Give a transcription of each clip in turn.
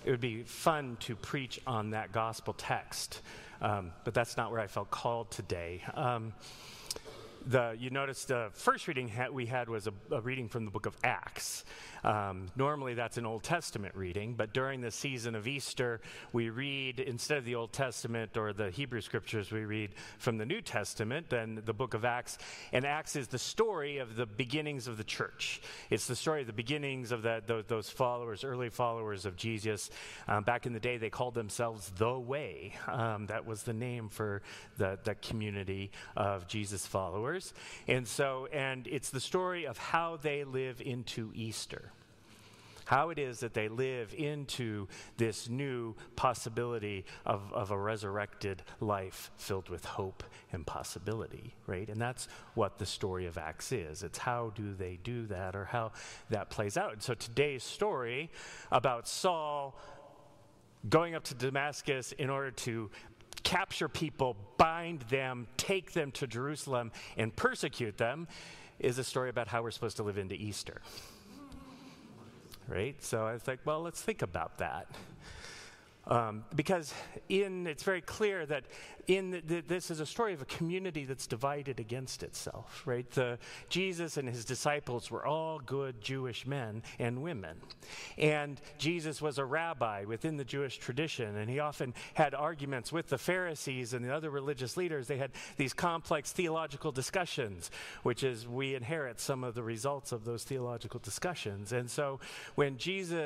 it would be fun to preach on that gospel text, but that's not where I felt called today. You noticed the first reading we had was a reading from the book of Acts. Normally that's an Old Testament reading, but during the season of Easter, we read, instead of the Old Testament or the Hebrew Scriptures, we read from the New Testament, then the book of Acts. And Acts is the story of the beginnings of the church. It's the story of the beginnings of those followers, early followers of Jesus. Back in the day, they called themselves The Way. That was the name for the community of Jesus followers. And it's the story of how they live into Easter. How it is that they live into this new possibility of a resurrected life filled with hope and possibility, right? And that's what the story of Acts is. It's how do they do that, or how that plays out. And so today's story about Saul going up to Damascus in order to capture people, bind them, take them to Jerusalem, and persecute them is a story about how we're supposed to live into Easter. Right? So I was like, well, let's think about that. Because it's very clear that this is a story of a community that's divided against itself, right? Jesus and his disciples were all good Jewish men and women. And Jesus was a rabbi within the Jewish tradition, and he often had arguments with the Pharisees and the other religious leaders. They had these complex theological discussions, which is we inherit some of the results of those theological discussions. And so when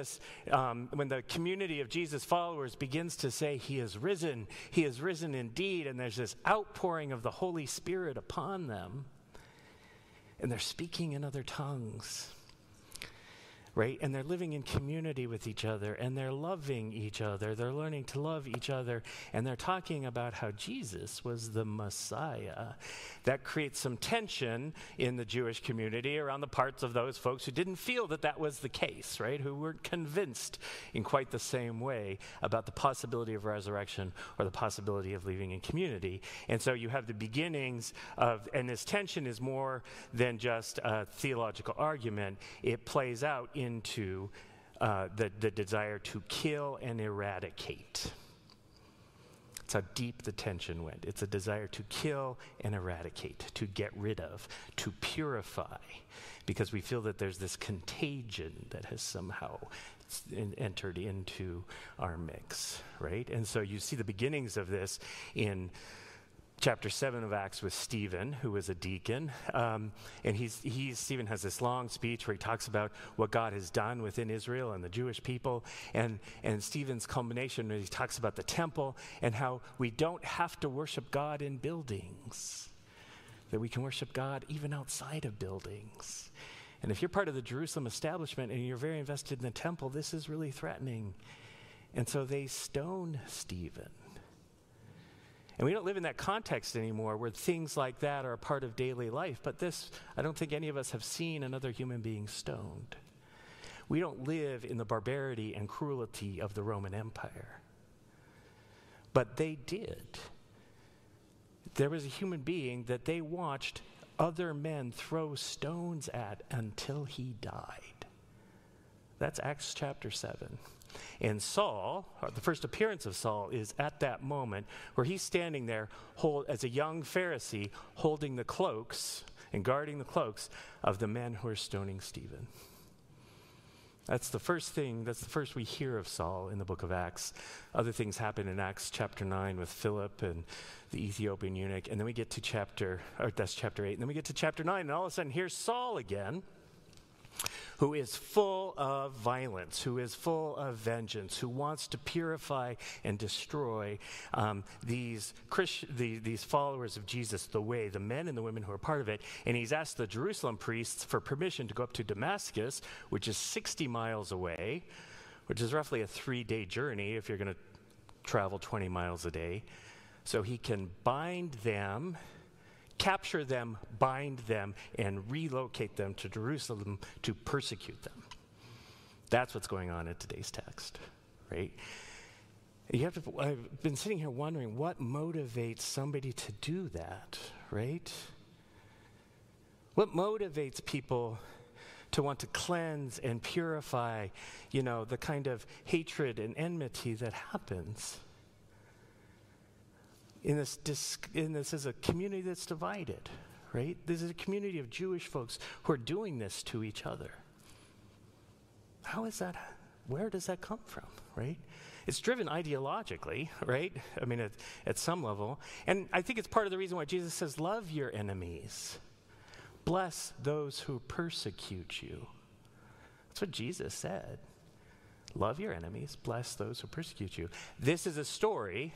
the community of Jesus followers begins to say he is risen indeed, and there's this outpouring of the Holy Spirit upon them, and they're speaking in other tongues, right? And they're living in community with each other, and they're loving each other, they're learning to love each other, and they're talking about how Jesus was the Messiah. That creates some tension in the Jewish community around the parts of those folks who didn't feel that was the case, right? Who weren't convinced in quite the same way about the possibility of resurrection or the possibility of living in community. And so you have the beginnings and this tension is more than just a theological argument. It plays out into the desire to kill and eradicate. It's how deep the tension went. It's a desire to kill and eradicate, to get rid of, to purify, because we feel that there's this contagion that has somehow entered into our mix, right? And so you see the beginnings of this in chapter 7 of Acts with Stephen, who was a deacon. And Stephen has this long speech where he talks about what God has done within Israel and the Jewish people. And Stephen's culmination, where he talks about the temple and how we don't have to worship God in buildings, that we can worship God even outside of buildings. And if you're part of the Jerusalem establishment and you're very invested in the temple, this is really threatening. And so they stone Stephen. And we don't live in that context anymore where things like that are a part of daily life. But I don't think any of us have seen another human being stoned. We don't live in the barbarity and cruelty of the Roman Empire. But they did. There was a human being that they watched other men throw stones at until he died. That's Acts chapter 7. And Saul, or the first appearance of Saul, is at that moment where he's standing there as a young Pharisee holding the cloaks and guarding the cloaks of the men who are stoning Stephen. That's the first we hear of Saul in the book of Acts. Other things happen in Acts chapter 9 with Philip and the Ethiopian eunuch. And then we get to that's chapter 8. And then we get to chapter 9, and all of a sudden here's Saul again, who is full of violence, who is full of vengeance, who wants to purify and destroy these followers of Jesus, the way, the men and the women who are part of it. And he's asked the Jerusalem priests for permission to go up to Damascus, which is 60 miles away, which is roughly a 3-day journey if you're going to travel 20 miles a day, so he can bind them, capture them, bind them, and relocate them to Jerusalem to persecute them. That's what's going on in today's text, right? I've been sitting here wondering what motivates somebody to do that, right? What motivates people to want to cleanse and purify, the kind of hatred and enmity that happens in this is a community that's divided, right? This is a community of Jewish folks who are doing this to each other. How is that? Where does that come from, right? It's driven ideologically, right? I mean, at some level. And I think it's part of the reason why Jesus says, love your enemies. Bless those who persecute you. That's what Jesus said. Love your enemies. Bless those who persecute you. This is a story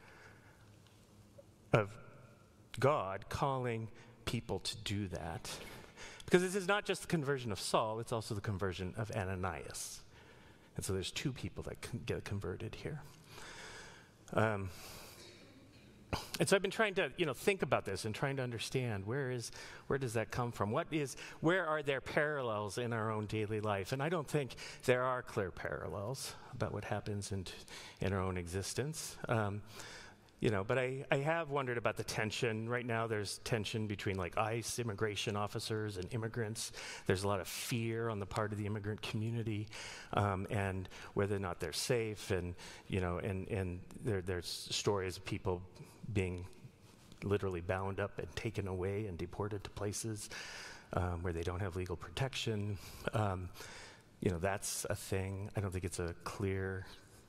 of God calling people to do that. Because this is not just the conversion of Saul, it's also the conversion of Ananias. And so there's two people that get converted here. And so I've been trying to, think about this and trying to understand where does that come from? Where are there parallels in our own daily life? And I don't think there are clear parallels about what happens in our own existence. But I have wondered about the tension. Right now there's tension between ICE immigration officers and immigrants. There's a lot of fear on the part of the immigrant community and whether or not they're safe. And, there's stories of people being literally bound up and taken away and deported to places where they don't have legal protection. That's a thing. I don't think it's a clear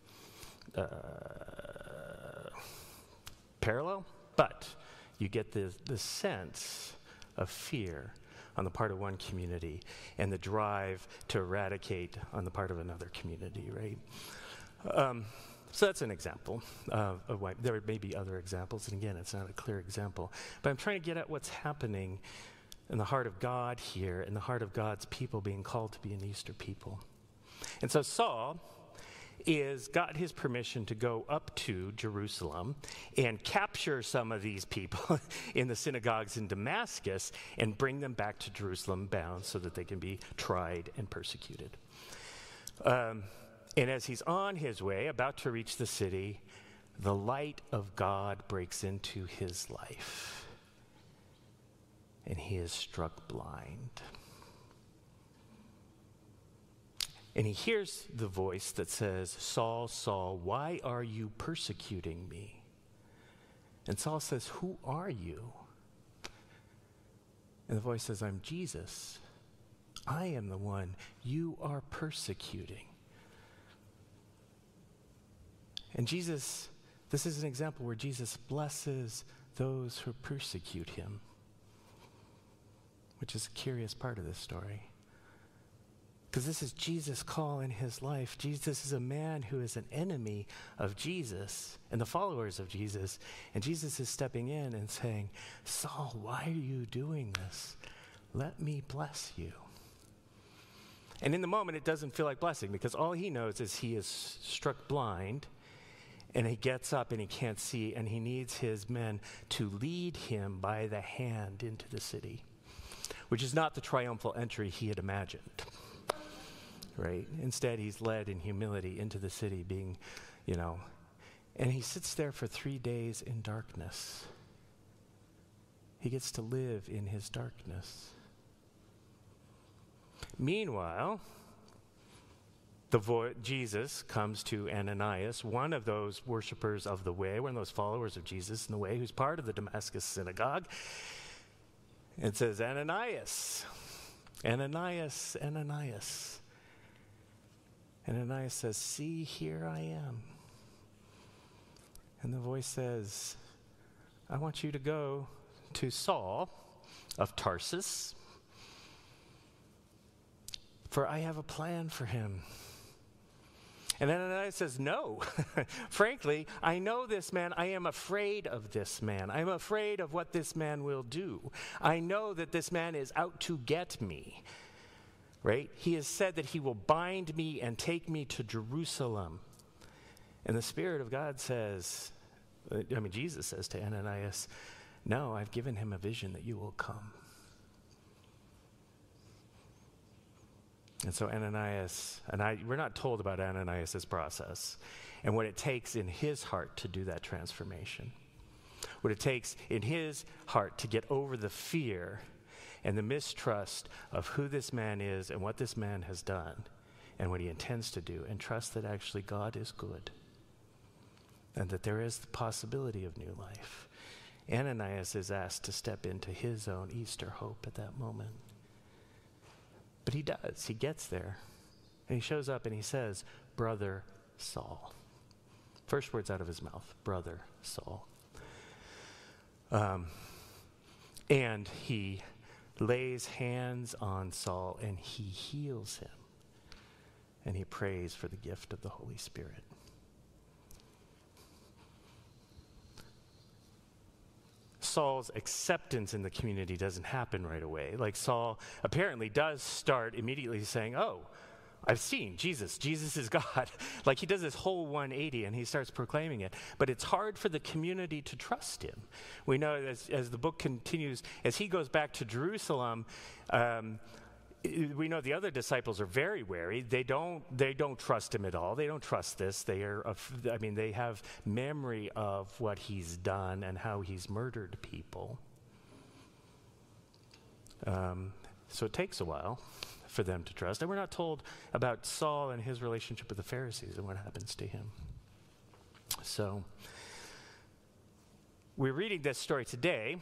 parallel, but you get the sense of fear on the part of one community and the drive to eradicate on the part of another community, right? So that's an example of why. There may be other examples, and again, it's not a clear example. But I'm trying to get at what's happening in the heart of God here, in the heart of God's people being called to be an Easter people. And so Saul got his permission to go up to Jerusalem and capture some of these people in the synagogues in Damascus and bring them back to Jerusalem bound so that they can be tried and persecuted. And as he's on his way, about to reach the city, the light of God breaks into his life, and he is struck blind. And he hears the voice that says, Saul, Saul, why are you persecuting me? And Saul says, who are you? And the voice says, I'm Jesus. I am the one you are persecuting. And Jesus, this is an example where Jesus blesses those who persecute him, which is a curious part of this story. Because this is Jesus' call in his life. Jesus is a man who is an enemy of Jesus and the followers of Jesus. And Jesus is stepping in and saying, Saul, why are you doing this? Let me bless you. And in the moment, it doesn't feel like blessing because all he knows is he is struck blind and he gets up and he can't see and he needs his men to lead him by the hand into the city, which is not the triumphal entry he had imagined. Right? Instead, he's led in humility into the city being, and he sits there for 3 days in darkness. He gets to live in his darkness. Meanwhile, Jesus comes to Ananias, one of those worshipers of the way, one of those followers of Jesus in the way, who's part of the Damascus synagogue, and says, Ananias, Ananias, Ananias. And Ananias says, see, here I am. And the voice says, I want you to go to Saul of Tarsus, for I have a plan for him. And Ananias says, no. Frankly, I know this man. I am afraid of this man. I'm afraid of what this man will do. I know that this man is out to get me. Right? He has said that he will bind me and take me to Jerusalem. And the Spirit of God says, Jesus says to Ananias, no, I've given him a vision that you will come. And so Ananias, we're not told about Ananias' process and what it takes in his heart to do that transformation. What it takes in his heart to get over the fear and the mistrust of who this man is and what this man has done and what he intends to do, and trust that actually God is good and that there is the possibility of new life. Ananias is asked to step into his own Easter hope at that moment. But he does. He gets there. And he shows up and he says, "Brother Saul." First words out of his mouth, "Brother Saul." And he lays hands on Saul and he heals him. And he prays for the gift of the Holy Spirit. Saul's acceptance in the community doesn't happen right away. Like, Saul apparently does start immediately saying, "Oh, I've seen Jesus. Jesus is God." Like, he does this whole 180 and he starts proclaiming it. But it's hard for the community to trust him. We know as the book continues, as he goes back to Jerusalem, we know the other disciples are very wary. They don't trust him at all. They don't trust this. They have memory of what he's done and how he's murdered people. So it takes a while for them to trust. And we're not told about Saul and his relationship with the Pharisees and what happens to him. So we're reading this story today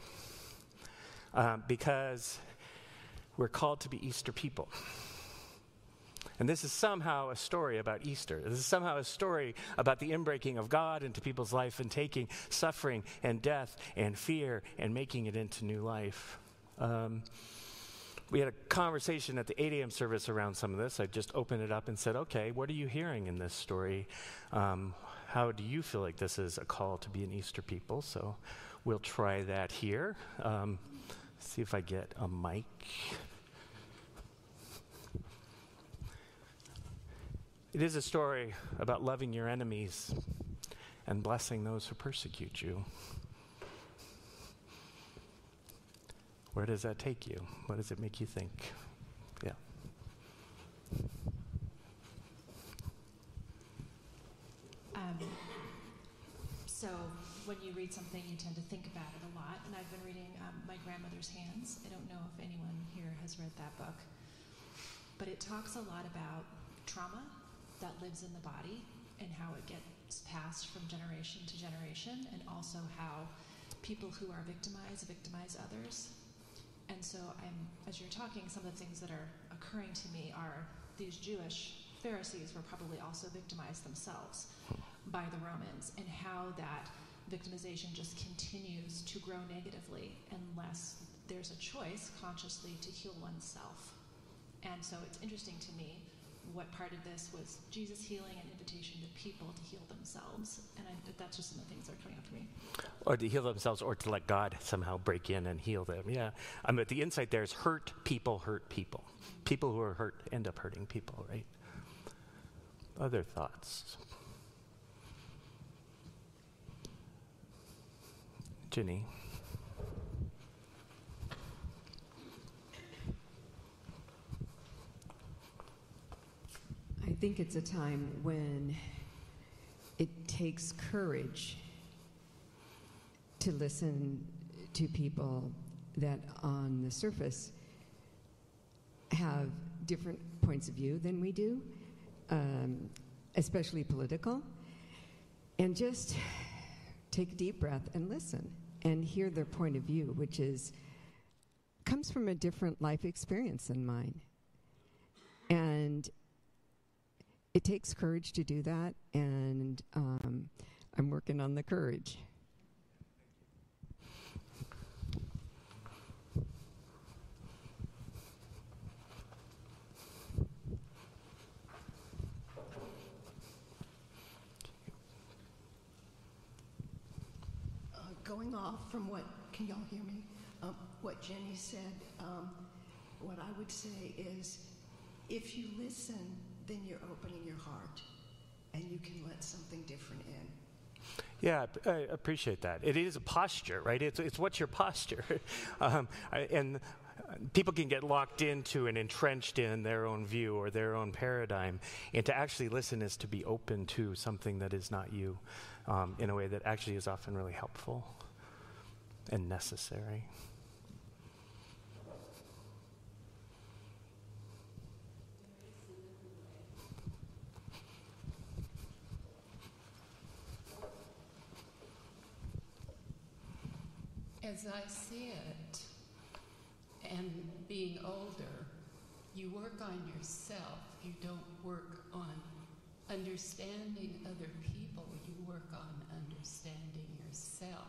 because we're called to be Easter people. And this is somehow a story about Easter. This is somehow a story about the inbreaking of God into people's life and taking suffering and death and fear and making it into new life. We had a conversation at the 8 a.m. service around some of this. I just opened it up and said, "Okay, what are you hearing in this story? How do you feel like this is a call to be an Easter people?" So we'll try that here. See if I get a mic. It is a story about loving your enemies and blessing those who persecute you. Where does that take you? What does it make you think? Yeah. So when you read something, you tend to think about it a lot. And I've been reading My Grandmother's Hands. I don't know if anyone here has read that book. But it talks a lot about trauma that lives in the body and how it gets passed from generation to generation, and also how people who are victimize others. And so as you're talking, some of the things that are occurring to me are these Jewish Pharisees were probably also victimized themselves by the Romans, and how that victimization just continues to grow negatively unless there's a choice consciously to heal oneself. And so it's interesting to me what part of this was Jesus healing an invitation to people to heal themselves. And that's just some of the things that are coming up for me. Or to heal themselves, or to let God somehow break in and heal them. Yeah. But the insight there is hurt people hurt people. People who are hurt end up hurting people, right? Other thoughts? Ginny? I think it's a time when it takes courage to listen to people that on the surface have different points of view than we do, especially political, and just take a deep breath and listen and hear their point of view, which comes from a different life experience than mine. And it takes courage to do that, and I'm working on the courage. Going off from can y'all hear me? What Jenny said, what I would say is, if you listen, then you're opening your heart, and you can let something different in. Yeah, I appreciate that. It is a posture, right? It's what's your posture? And people can get locked into and entrenched in their own view or their own paradigm. And to actually listen is to be open to something that is not you, in a way that actually is often really helpful and necessary. As I see it, and being older, you work on yourself. You don't work on understanding other people. You work on understanding yourself.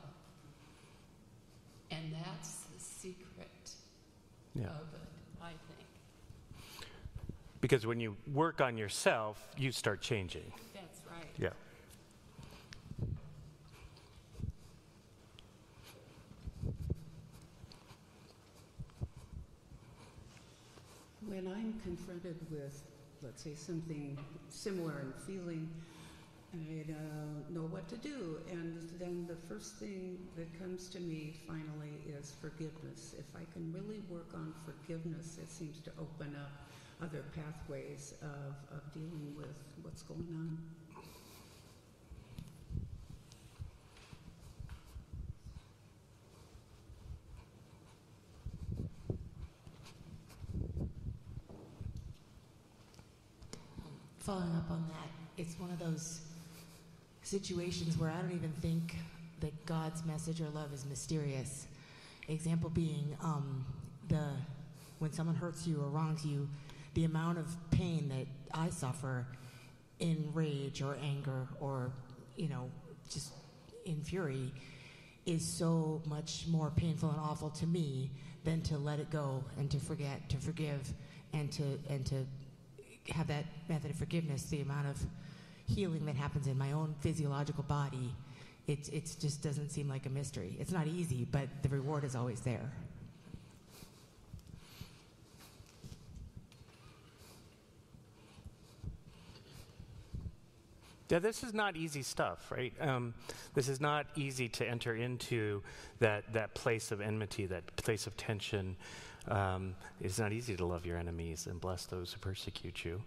And that's the secret of it, I think. Because when you work on yourself, you start changing. That's right. Yeah. When I'm confronted with, let's say, something similar in feeling, I don't know what to do. And then the first thing that comes to me finally is forgiveness. If I can really work on forgiveness, it seems to open up other pathways of dealing with what's going on. Following up on that, it's one of those situations where I don't even think that God's message or love is mysterious. Example being, when someone hurts you or wrongs you, the amount of pain that I suffer in rage or anger or, just in fury is so much more painful and awful to me than to let it go and to forget, to forgive, and to have that method of forgiveness. The amount of healing that happens in my own physiological body, it just doesn't seem like a mystery. It's not easy, but the reward is always there. Yeah, this is not easy stuff, right? This is not easy to enter into that place of enmity, that place of tension. It's not easy to love your enemies and bless those who persecute you.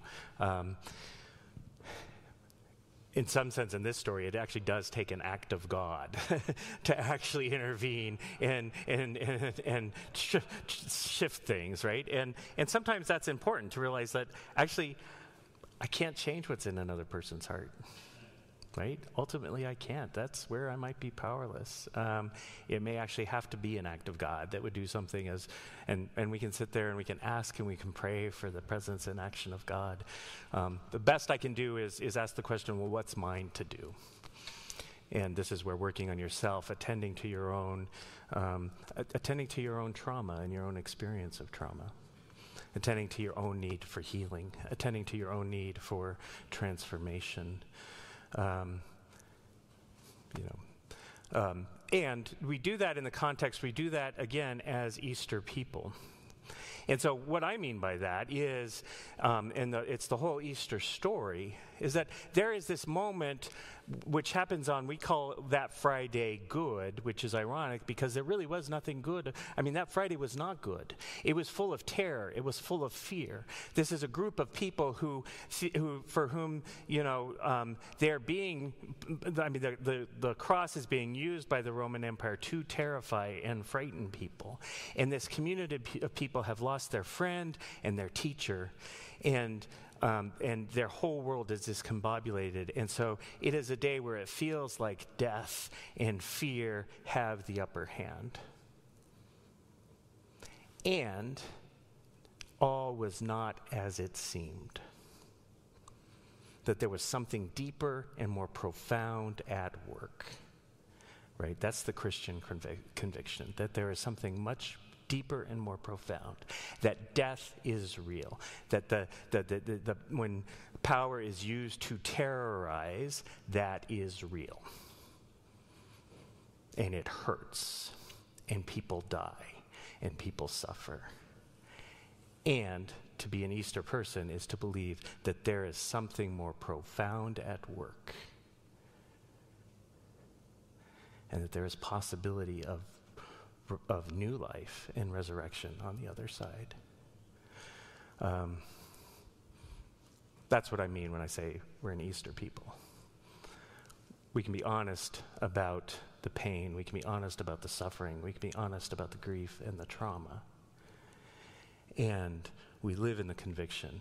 In some sense, in this story, it actually does take an act of God to actually intervene and shift things, right? And sometimes that's important to realize that actually I can't change what's in another person's heart, right? Ultimately, I can't. That's where I might be powerless. It may actually have to be an act of God that would do something and we can sit there and we can ask and we can pray for the presence and action of God. The best I can do is ask the question, well, what's mine to do? And this is where working on yourself, attending to your own trauma and your own experience of trauma. Attending to your own need for healing, attending to your own need for transformation. And we do that in the context, we do that again as Easter people. And so what I mean by that is, it's the whole Easter story, is that there is this moment which happens on, we call that Friday good, which is ironic because there really was nothing good. I mean, that Friday was not good. It was full of terror. It was full of fear. This is a group of people who for whom, they're being, the cross is being used by the Roman Empire to terrify and frighten people. And this community of people have lost their friend and their teacher, and their whole world is discombobulated. And so it is a day where it feels like death and fear have the upper hand. And all was not as it seemed. That there was something deeper and more profound at work. Right? That's the Christian conviction, that there is something much deeper and more profound, that death is real, that when power is used to terrorize, that is real. And it hurts, and people die, and people suffer. And to be an Easter person is to believe that there is something more profound at work, and that there is possibility of new life and resurrection on the other side. That's what I mean when I say we're an Easter people. We can be honest about the pain. We can be honest about the suffering. We can be honest about the grief and the trauma. And we live in the conviction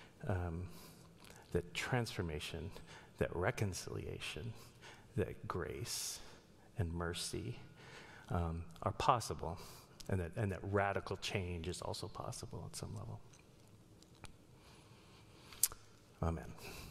that transformation, that reconciliation, that grace and mercy are possible, and that radical change is also possible at some level. Amen.